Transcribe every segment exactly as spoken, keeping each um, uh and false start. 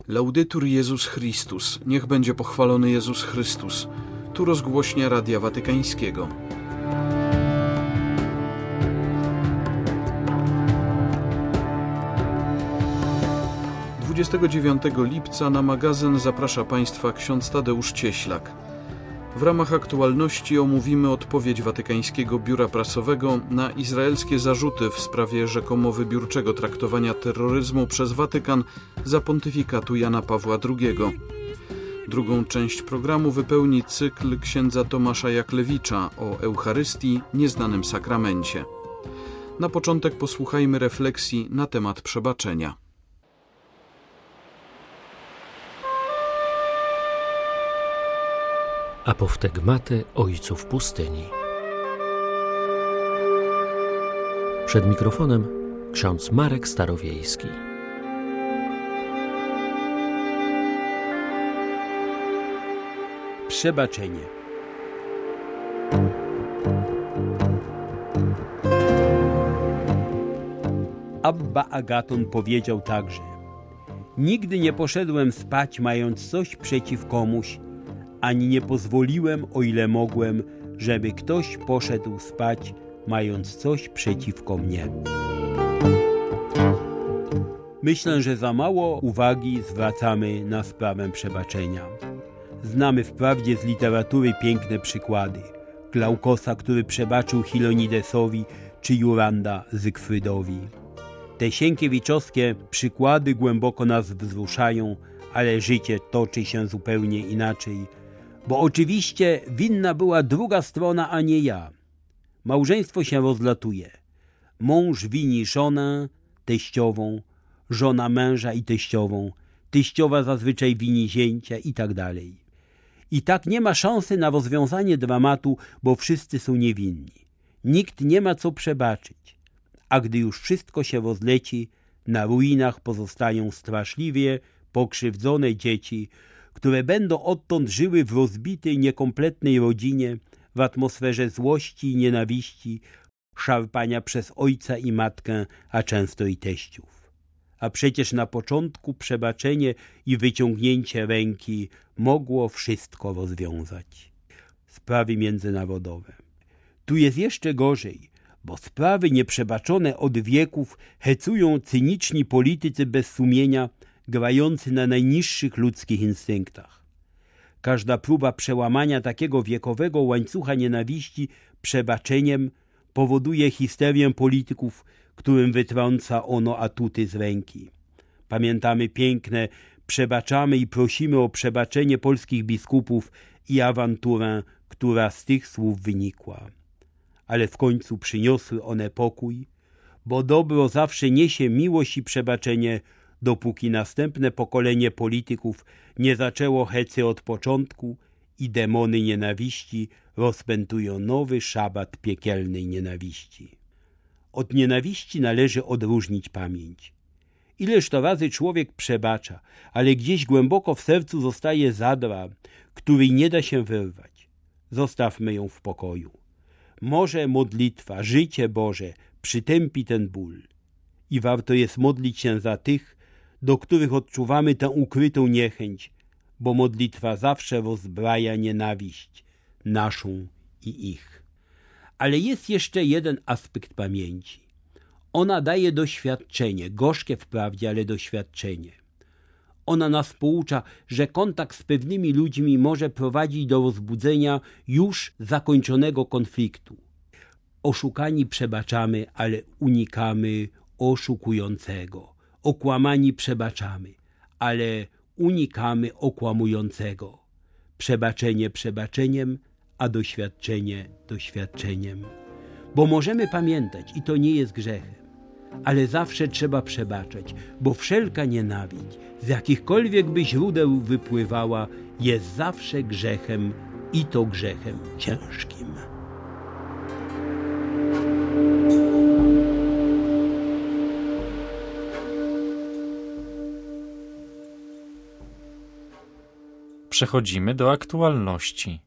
Laudetur Jezus Chrystus, niech będzie pochwalony Jezus Chrystus. Tu rozgłośnia Radia Watykańskiego. dwudziestego dziewiątego lipca na magazyn zaprasza Państwa ksiądz Tadeusz Cieślak. W ramach aktualności omówimy odpowiedź Watykańskiego Biura Prasowego na izraelskie zarzuty w sprawie rzekomo wybiórczego traktowania terroryzmu przez Watykan za pontyfikatu Jana Pawła drugiego. Drugą część programu wypełni cykl księdza Tomasza Jaklewicza o Eucharystii, nieznanym sakramencie. Na początek posłuchajmy refleksji na temat przebaczenia. Apoftegmaty ojców pustyni. Przed mikrofonem ksiądz Marek Starowiejski. Przebaczenie. Abba Agaton powiedział także: nigdy nie poszedłem spać mając coś przeciw komuś, ani nie pozwoliłem, o ile mogłem, żeby ktoś poszedł spać, mając coś przeciwko mnie. Myślę, że za mało uwagi zwracamy na sprawę przebaczenia. Znamy wprawdzie z literatury piękne przykłady. Glaukosa, który przebaczył Hilonidesowi, czy Juranda Zygfrydowi. Te sienkiewiczowskie przykłady głęboko nas wzruszają, ale życie toczy się zupełnie inaczej. Bo oczywiście winna była druga strona, a nie ja. Małżeństwo się rozlatuje. Mąż wini żonę, teściową, żona męża i teściową, teściowa zazwyczaj wini zięcia i tak dalej. I tak nie ma szansy na rozwiązanie dramatu, bo wszyscy są niewinni. Nikt nie ma co przebaczyć. A gdy już wszystko się rozleci, na ruinach pozostają straszliwie pokrzywdzone dzieci, które będą odtąd żyły w rozbitej, niekompletnej rodzinie, w atmosferze złości i nienawiści, szarpania przez ojca i matkę, a często i teściów. A przecież na początku przebaczenie i wyciągnięcie ręki mogło wszystko rozwiązać. Sprawy międzynarodowe. Tu jest jeszcze gorzej, bo sprawy nieprzebaczone od wieków hecują cyniczni politycy bez sumienia, grający na najniższych ludzkich instynktach. Każda próba przełamania takiego wiekowego łańcucha nienawiści przebaczeniem powoduje histerię polityków, którym wytrąca ono atuty z ręki. Pamiętamy piękne "przebaczamy i prosimy o przebaczenie" polskich biskupów i awanturę, która z tych słów wynikła. Ale w końcu przyniosły one pokój, bo dobro zawsze niesie miłość i przebaczenie, dopóki następne pokolenie polityków nie zaczęło hecy od początku i demony nienawiści rozpętują nowy szabat piekielnej nienawiści. Od nienawiści należy odróżnić pamięć. Ileż to razy człowiek przebacza, ale gdzieś głęboko w sercu zostaje zadra, której nie da się wyrwać. Zostawmy ją w pokoju. Może modlitwa, życie Boże przytępi ten ból. I warto jest modlić się za tych, do których odczuwamy tę ukrytą niechęć, bo modlitwa zawsze rozbraja nienawiść, naszą i ich. Ale jest jeszcze jeden aspekt pamięci. Ona daje doświadczenie, gorzkie wprawdzie, ale doświadczenie. Ona nas poucza, że kontakt z pewnymi ludźmi może prowadzić do rozbudzenia już zakończonego konfliktu. Oszukani przebaczamy, ale unikamy oszukującego. Okłamani przebaczamy, ale unikamy okłamującego. Przebaczenie przebaczeniem, a doświadczenie doświadczeniem. Bo możemy pamiętać, i to nie jest grzechem, ale zawsze trzeba przebaczać, bo wszelka nienawiść, z jakichkolwiek by źródeł wypływała, jest zawsze grzechem i to grzechem ciężkim. Przechodzimy do aktualności.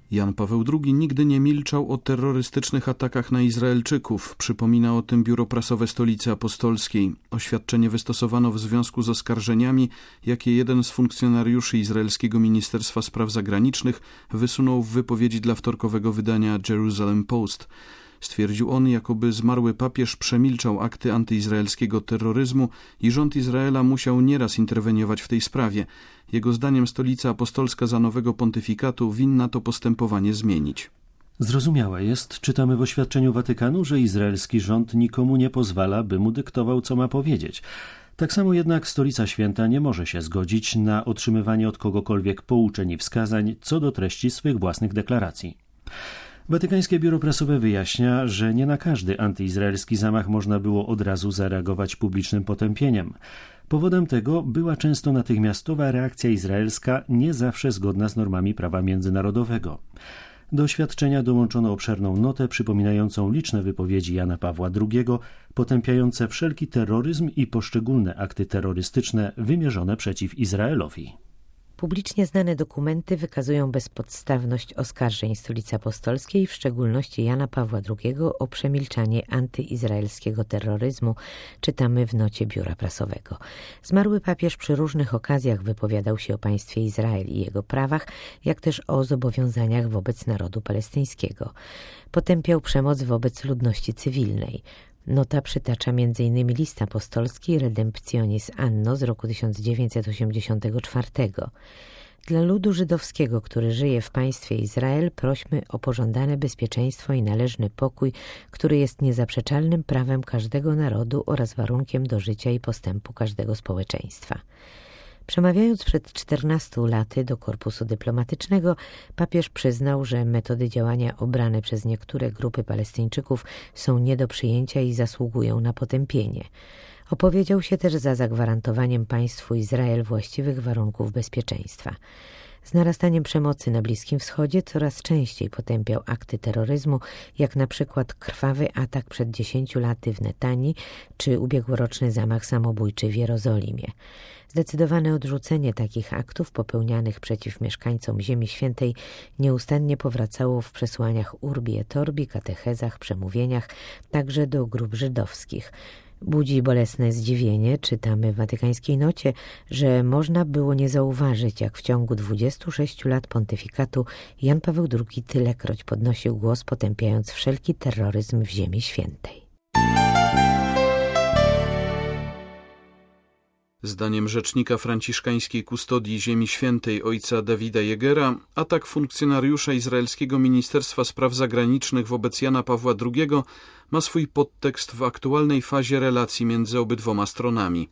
Jan Paweł drugi nigdy nie milczał o terrorystycznych atakach na Izraelczyków. Przypomina o tym Biuro Prasowe Stolicy Apostolskiej. Oświadczenie wystosowano w związku z oskarżeniami, jakie jeden z funkcjonariuszy izraelskiego Ministerstwa Spraw Zagranicznych wysunął w wypowiedzi dla wtorkowego wydania Jerusalem Post. Stwierdził on, jakoby zmarły papież przemilczał akty antyizraelskiego terroryzmu i rząd Izraela musiał nieraz interweniować w tej sprawie. Jego zdaniem Stolica Apostolska za nowego pontyfikatu winna to postępowanie zmienić. Zrozumiałe jest, czytamy w oświadczeniu Watykanu, że izraelski rząd nikomu nie pozwala, by mu dyktował, co ma powiedzieć. Tak samo jednak Stolica Święta nie może się zgodzić na otrzymywanie od kogokolwiek pouczeń i wskazań co do treści swych własnych deklaracji. Watykańskie Biuro Prasowe wyjaśnia, że nie na każdy antyizraelski zamach można było od razu zareagować publicznym potępieniem. Powodem tego była często natychmiastowa reakcja izraelska, nie zawsze zgodna z normami prawa międzynarodowego. Do oświadczenia dołączono obszerną notę przypominającą liczne wypowiedzi Jana Pawła drugiego, potępiające wszelki terroryzm i poszczególne akty terrorystyczne wymierzone przeciw Izraelowi. Publicznie znane dokumenty wykazują bezpodstawność oskarżeń Stolicy Apostolskiej, w szczególności Jana Pawła drugiego, o przemilczanie antyizraelskiego terroryzmu, czytamy w nocie Biura Prasowego. Zmarły papież przy różnych okazjach wypowiadał się o państwie Izrael i jego prawach, jak też o zobowiązaniach wobec narodu palestyńskiego. Potępiał przemoc wobec ludności cywilnej. Nota przytacza między innymi list apostolski Redemptionis Anno z roku tysiąc dziewięćset osiemdziesiątego czwartego. Dla ludu żydowskiego, który żyje w państwie Izrael, prośmy o pożądane bezpieczeństwo i należny pokój, który jest niezaprzeczalnym prawem każdego narodu oraz warunkiem do życia i postępu każdego społeczeństwa. Przemawiając przed czternastu laty do korpusu dyplomatycznego, papież przyznał, że metody działania obrane przez niektóre grupy Palestyńczyków są nie do przyjęcia i zasługują na potępienie. Opowiedział się też za zagwarantowaniem państwu Izrael właściwych warunków bezpieczeństwa. Z narastaniem przemocy na Bliskim Wschodzie coraz częściej potępiał akty terroryzmu, jak na przykład krwawy atak przed dziesięciu laty w Netanii czy ubiegłoroczny zamach samobójczy w Jerozolimie. Zdecydowane odrzucenie takich aktów popełnianych przeciw mieszkańcom Ziemi Świętej nieustannie powracało w przesłaniach Urbi et Orbi, katechezach, przemówieniach, także do grup żydowskich. Budzi bolesne zdziwienie, czytamy w watykańskiej nocie, że można było nie zauważyć, jak w ciągu dwudziestu sześciu lat pontyfikatu Jan Paweł drugi tylekroć podnosił głos, potępiając wszelki terroryzm w Ziemi Świętej. Zdaniem rzecznika franciszkańskiej kustodii Ziemi Świętej ojca Davida Jegera, atak funkcjonariusza izraelskiego Ministerstwa Spraw Zagranicznych wobec Jana Pawła drugiego ma swój podtekst w aktualnej fazie relacji między obydwoma stronami.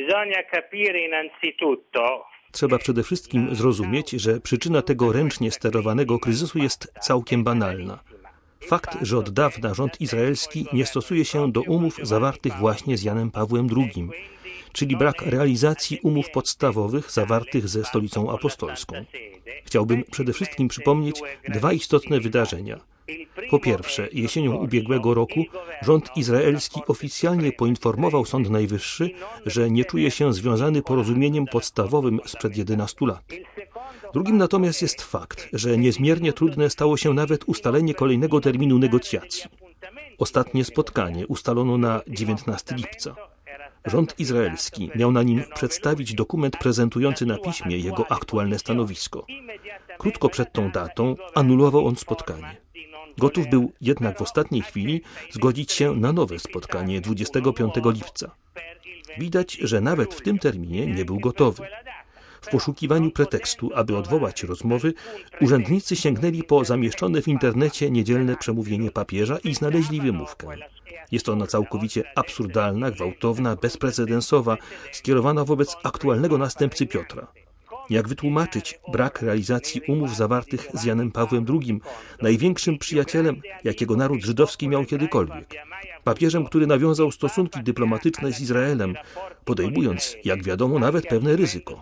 Trzeba przede wszystkim zrozumieć, że przyczyna tego ręcznie sterowanego kryzysu jest całkiem banalna. Fakt, że od dawna rząd izraelski nie stosuje się do umów zawartych właśnie z Janem Pawłem drugim, czyli brak realizacji umów podstawowych zawartych ze Stolicą Apostolską. Chciałbym przede wszystkim przypomnieć dwa istotne wydarzenia. Po pierwsze, jesienią ubiegłego roku rząd izraelski oficjalnie poinformował Sąd Najwyższy, że nie czuje się związany porozumieniem podstawowym sprzed jedenastu lat. Drugim natomiast jest fakt, że niezmiernie trudne stało się nawet ustalenie kolejnego terminu negocjacji. Ostatnie spotkanie ustalono na dziewiętnastego lipca. Rząd izraelski miał na nim przedstawić dokument prezentujący na piśmie jego aktualne stanowisko. Krótko przed tą datą anulował on spotkanie. Gotów był jednak w ostatniej chwili zgodzić się na nowe spotkanie dwudziestego piątego lipca. Widać, że nawet w tym terminie nie był gotowy. W poszukiwaniu pretekstu, aby odwołać rozmowy, urzędnicy sięgnęli po zamieszczone w internecie niedzielne przemówienie papieża i znaleźli wymówkę. Jest ona całkowicie absurdalna, gwałtowna, bezprecedensowa, skierowana wobec aktualnego następcy Piotra. Jak wytłumaczyć brak realizacji umów zawartych z Janem Pawłem drugim, największym przyjacielem, jakiego naród żydowski miał kiedykolwiek? Papieżem, który nawiązał stosunki dyplomatyczne z Izraelem, podejmując, jak wiadomo, nawet pewne ryzyko.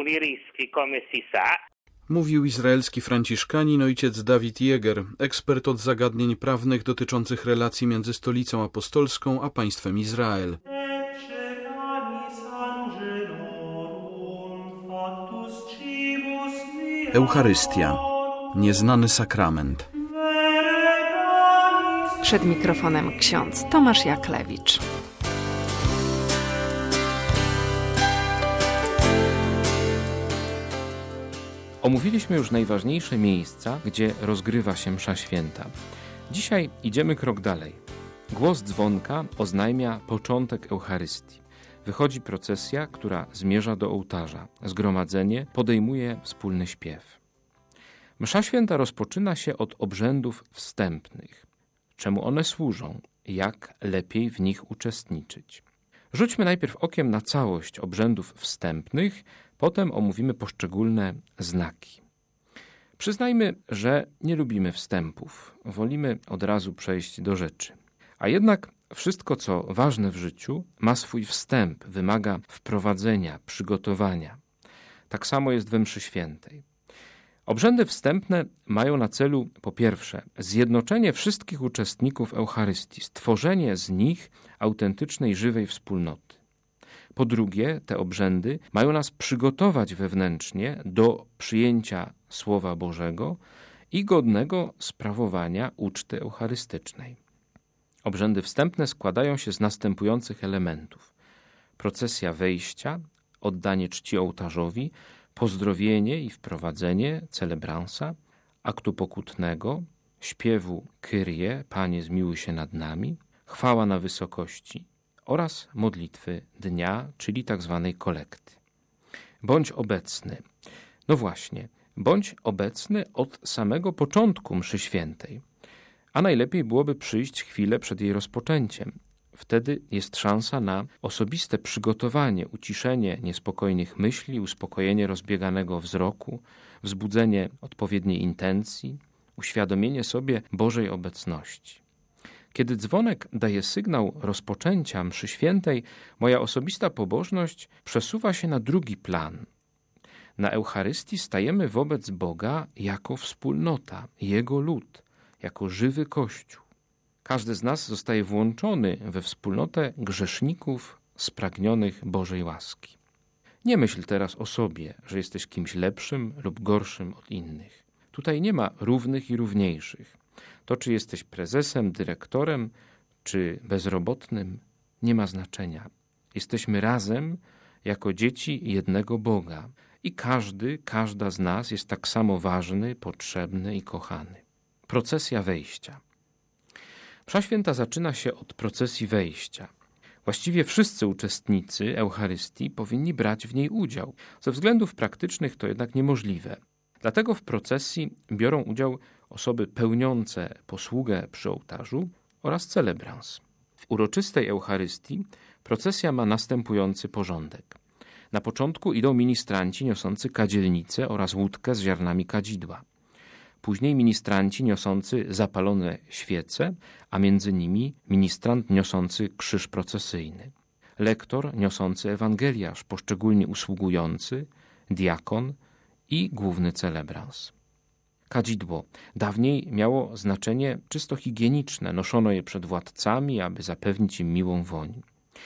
Mówił izraelski franciszkanin ojciec David Jeger, ekspert od zagadnień prawnych dotyczących relacji między Stolicą Apostolską a państwem Izrael. Eucharystia. Nieznany sakrament. Przed mikrofonem ksiądz Tomasz Jaklewicz. Omówiliśmy już najważniejsze miejsca, gdzie rozgrywa się msza święta. Dzisiaj idziemy krok dalej. Głos dzwonka oznajmia początek Eucharystii. Wychodzi procesja, która zmierza do ołtarza. Zgromadzenie podejmuje wspólny śpiew. Msza święta rozpoczyna się od obrzędów wstępnych. Czemu one służą? Jak lepiej w nich uczestniczyć? Rzućmy najpierw okiem na całość obrzędów wstępnych, potem omówimy poszczególne znaki. Przyznajmy, że nie lubimy wstępów. Wolimy od razu przejść do rzeczy. A jednak wszystko, co ważne w życiu, ma swój wstęp, wymaga wprowadzenia, przygotowania. Tak samo jest we mszy świętej. Obrzędy wstępne mają na celu, po pierwsze, zjednoczenie wszystkich uczestników Eucharystii, stworzenie z nich autentycznej, żywej wspólnoty. Po drugie, te obrzędy mają nas przygotować wewnętrznie do przyjęcia Słowa Bożego i godnego sprawowania uczty eucharystycznej. Obrzędy wstępne składają się z następujących elementów. Procesja wejścia, oddanie czci ołtarzowi, pozdrowienie i wprowadzenie celebransa, aktu pokutnego, śpiewu Kyrie, Panie zmiłuj się nad nami, chwała na wysokości oraz modlitwy dnia, czyli tak zwanej kolekty. Bądź obecny. No właśnie, bądź obecny od samego początku mszy świętej, a najlepiej byłoby przyjść chwilę przed jej rozpoczęciem. Wtedy jest szansa na osobiste przygotowanie, uciszenie niespokojnych myśli, uspokojenie rozbieganego wzroku, wzbudzenie odpowiedniej intencji, uświadomienie sobie Bożej obecności. Kiedy dzwonek daje sygnał rozpoczęcia mszy świętej, moja osobista pobożność przesuwa się na drugi plan. Na Eucharystii stajemy wobec Boga jako wspólnota, Jego lud, jako żywy Kościół. Każdy z nas zostaje włączony we wspólnotę grzeszników spragnionych Bożej łaski. Nie myśl teraz o sobie, że jesteś kimś lepszym lub gorszym od innych. Tutaj nie ma równych i równiejszych. To, czy jesteś prezesem, dyrektorem, czy bezrobotnym, nie ma znaczenia. Jesteśmy razem jako dzieci jednego Boga i każdy, każda z nas jest tak samo ważny, potrzebny i kochany. Procesja wejścia. Msza święta zaczyna się od procesji wejścia. Właściwie wszyscy uczestnicy Eucharystii powinni brać w niej udział. Ze względów praktycznych to jednak niemożliwe. Dlatego w procesji biorą udział osoby pełniące posługę przy ołtarzu oraz celebrans. W uroczystej Eucharystii procesja ma następujący porządek. Na początku idą ministranci niosący kadzielnicę oraz łódkę z ziarnami kadzidła. Później ministranci niosący zapalone świece, a między nimi ministrant niosący krzyż procesyjny. Lektor niosący ewangeliarz, poszczególnie usługujący, diakon i główny celebrans. Kadzidło dawniej miało znaczenie czysto higieniczne. Noszono je przed władcami, aby zapewnić im miłą woń.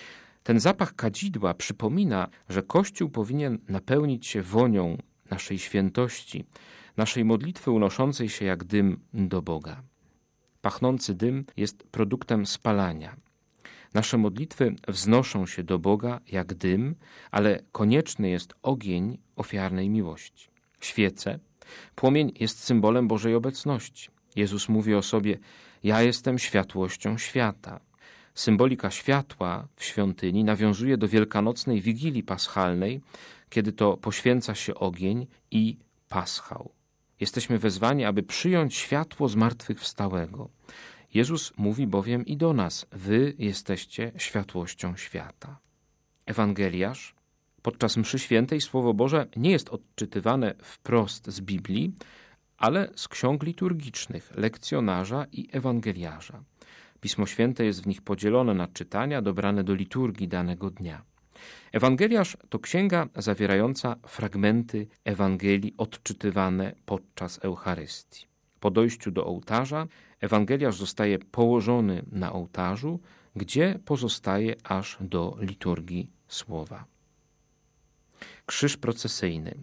Ten zapach kadzidła przypomina, że Kościół powinien napełnić się wonią naszej świętości, naszej modlitwy unoszącej się jak dym do Boga. Pachnący dym jest produktem spalania. Nasze modlitwy wznoszą się do Boga jak dym, ale konieczny jest ogień ofiarnej miłości. Świece, płomień jest symbolem Bożej obecności. Jezus mówi o sobie: ja jestem światłością świata. Symbolika światła w świątyni nawiązuje do wielkanocnej Wigilii Paschalnej, kiedy to poświęca się ogień i paschał. Jesteśmy wezwani, aby przyjąć światło zmartwychwstałego. Jezus mówi bowiem i do nas: wy jesteście światłością świata. Ewangeliarz. Podczas mszy świętej Słowo Boże nie jest odczytywane wprost z Biblii, ale z ksiąg liturgicznych, lekcjonarza i ewangeliarza. Pismo Święte jest w nich podzielone na czytania dobrane do liturgii danego dnia. Ewangeliarz to księga zawierająca fragmenty Ewangelii odczytywane podczas Eucharystii. Po dojściu do ołtarza ewangeliarz zostaje położony na ołtarzu, gdzie pozostaje aż do liturgii słowa. Krzyż procesyjny.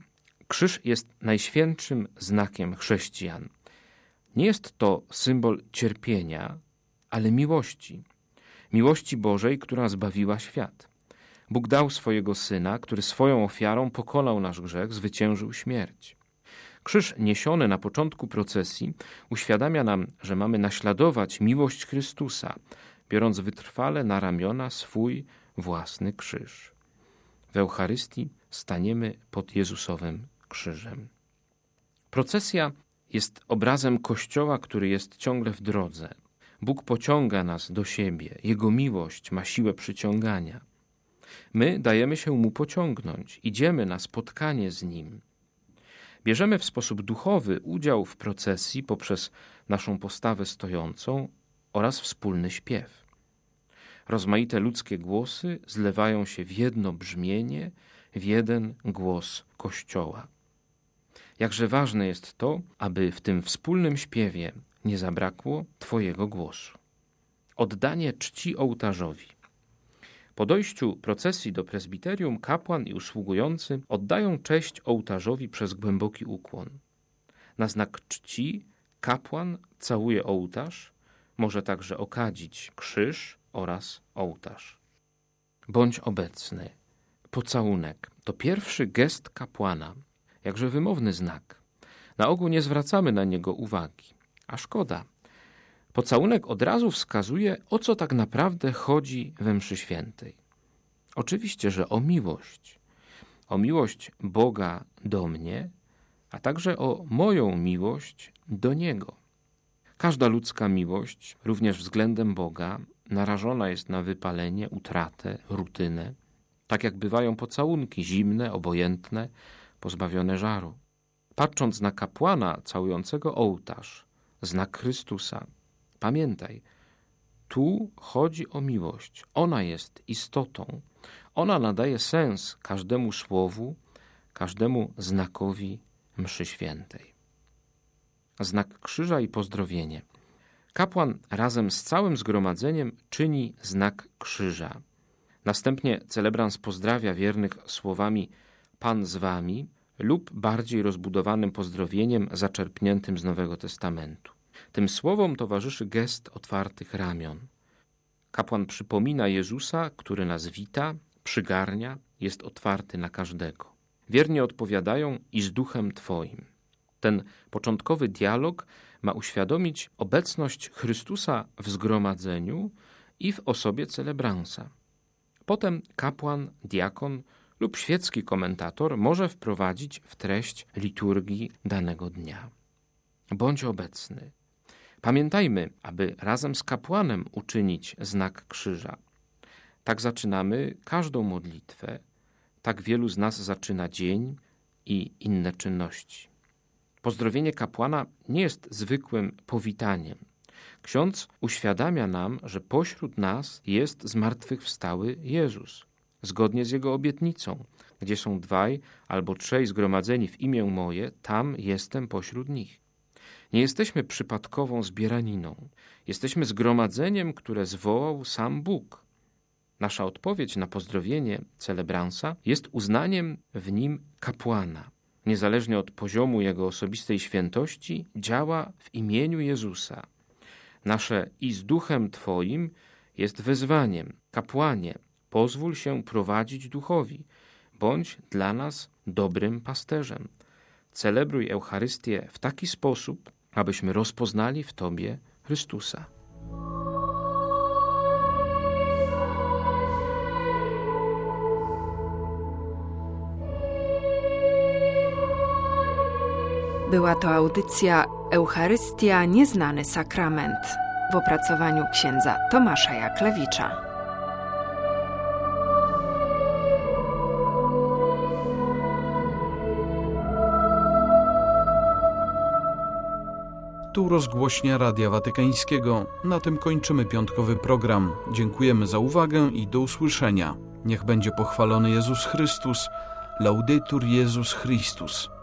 Krzyż jest najświętszym znakiem chrześcijan. Nie jest to symbol cierpienia, ale miłości. Miłości Bożej, która zbawiła świat. Bóg dał swojego Syna, który swoją ofiarą pokonał nasz grzech, zwyciężył śmierć. Krzyż niesiony na początku procesji uświadamia nam, że mamy naśladować miłość Chrystusa, biorąc wytrwale na ramiona swój własny krzyż. W Eucharystii staniemy pod Jezusowym krzyżem. Procesja jest obrazem Kościoła, który jest ciągle w drodze. Bóg pociąga nas do siebie. Jego miłość ma siłę przyciągania. My dajemy się Mu pociągnąć. Idziemy na spotkanie z Nim. Bierzemy w sposób duchowy udział w procesji poprzez naszą postawę stojącą oraz wspólny śpiew. Rozmaite ludzkie głosy zlewają się w jedno brzmienie, w jeden głos Kościoła. Jakże ważne jest to, aby w tym wspólnym śpiewie nie zabrakło Twojego głosu. Oddanie czci ołtarzowi. Po dojściu procesji do prezbiterium kapłan i usługujący oddają cześć ołtarzowi przez głęboki ukłon. Na znak czci kapłan całuje ołtarz, może także okadzić krzyż oraz ołtarz. Bądź obecny. Pocałunek to pierwszy gest kapłana, jakże wymowny znak. Na ogół nie zwracamy na niego uwagi, a szkoda. Pocałunek od razu wskazuje, o co tak naprawdę chodzi we mszy świętej. Oczywiście, że o miłość. O miłość Boga do mnie, a także o moją miłość do Niego. Każda ludzka miłość, również względem Boga, narażona jest na wypalenie, utratę, rutynę, tak jak bywają pocałunki zimne, obojętne, pozbawione żaru. Patrząc na kapłana całującego ołtarz, znak Chrystusa, pamiętaj, tu chodzi o miłość. Ona jest istotą. Ona nadaje sens każdemu słowu, każdemu znakowi mszy świętej. Znak krzyża i pozdrowienie. Kapłan razem z całym zgromadzeniem czyni znak krzyża. Następnie celebrans pozdrawia wiernych słowami Pan z wami lub bardziej rozbudowanym pozdrowieniem zaczerpniętym z Nowego Testamentu. Tym słowom towarzyszy gest otwartych ramion. Kapłan przypomina Jezusa, który nas wita, przygarnia, jest otwarty na każdego. Wiernie odpowiadają i z duchem Twoim. Ten początkowy dialog ma uświadomić obecność Chrystusa w zgromadzeniu i w osobie celebransa. Potem kapłan, diakon lub świecki komentator może wprowadzić w treść liturgii danego dnia. Bądź obecny. Pamiętajmy, aby razem z kapłanem uczynić znak krzyża. Tak zaczynamy każdą modlitwę, tak wielu z nas zaczyna dzień i inne czynności. Pozdrowienie kapłana nie jest zwykłym powitaniem. Ksiądz uświadamia nam, że pośród nas jest zmartwychwstały Jezus, zgodnie z Jego obietnicą. Gdzie są dwaj albo trzej zgromadzeni w imię moje, tam jestem pośród nich. Nie jesteśmy przypadkową zbieraniną. Jesteśmy zgromadzeniem, które zwołał sam Bóg. Nasza odpowiedź na pozdrowienie celebransa jest uznaniem w nim kapłana. Niezależnie od poziomu jego osobistej świętości, działa w imieniu Jezusa. Nasze i z duchem Twoim jest wezwaniem. Kapłanie, pozwól się prowadzić duchowi. Bądź dla nas dobrym pasterzem. Celebruj Eucharystię w taki sposób, abyśmy rozpoznali w Tobie Chrystusa. Była to audycja Eucharystia – Nieznany Sakrament w opracowaniu księdza Tomasza Jaklewicza. Tu rozgłośnia Radia Watykańskiego. Na tym kończymy piątkowy program. Dziękujemy za uwagę i do usłyszenia. Niech będzie pochwalony Jezus Chrystus. Laudetur Jezus Chrystus.